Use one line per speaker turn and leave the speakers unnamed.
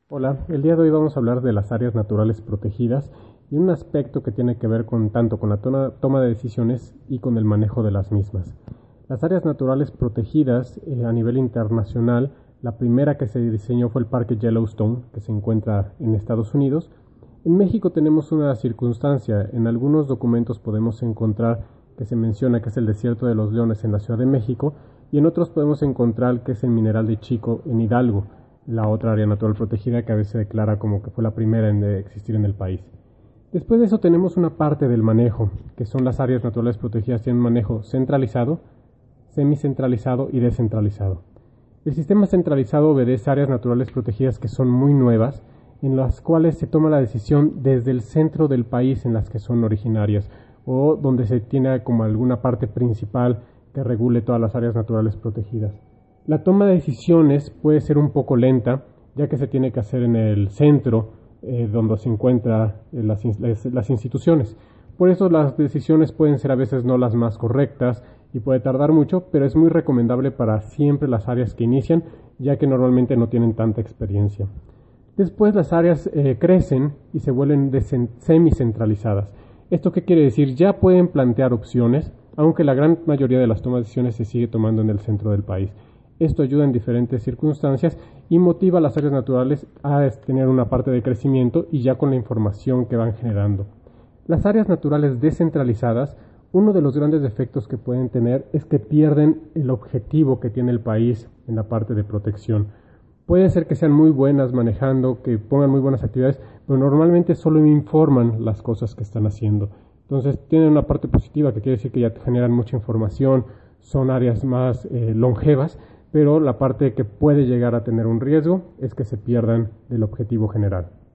Hola, el día de hoy vamos a hablar de las áreas naturales protegidas y un aspecto que tiene que ver tanto con la toma de decisiones y con el manejo de las mismas. Las áreas naturales protegidas a nivel internacional, la primera que se diseñó fue el Parque Yellowstone, que se encuentra en Estados Unidos. En México tenemos una circunstancia, en algunos documentos podemos encontrar que se menciona que es el Desierto de los Leones en la Ciudad de México y en otros podemos encontrar que es el Mineral de Chico en Hidalgo, la otra área natural protegida que a veces se declara como que fue la primera en existir en el país. Después de eso tenemos una parte del manejo, que son las áreas naturales protegidas, tienen un manejo centralizado, semicentralizado y descentralizado. El sistema centralizado obedece a áreas naturales protegidas que son muy nuevas, en las cuales se toma la decisión desde el centro del país en las que son originarias, o donde se tiene como alguna parte principal que regule todas las áreas naturales protegidas. La toma de decisiones puede ser un poco lenta, ya que se tiene que hacer en el centro donde se encuentran las instituciones. Por eso las decisiones pueden ser a veces no las más correctas y puede tardar mucho, pero es muy recomendable para siempre las áreas que inician, ya que normalmente no tienen tanta experiencia. Después las áreas crecen y se vuelven semicentralizadas. ¿Esto qué quiere decir? Ya pueden plantear opciones, aunque la gran mayoría de las tomas de decisiones se sigue tomando en el centro del país. Esto ayuda en diferentes circunstancias y motiva a las áreas naturales a tener una parte de crecimiento y ya con la información que van generando. Las áreas naturales descentralizadas, uno de los grandes defectos que pueden tener es que pierden el objetivo que tiene el país en la parte de protección. Puede ser que sean muy buenas manejando, que pongan muy buenas actividades, pero normalmente solo informan las cosas que están haciendo. Entonces tienen una parte positiva que quiere decir que ya generan mucha información, son áreas más longevas, pero la parte que puede llegar a tener un riesgo es que se pierdan del objetivo general.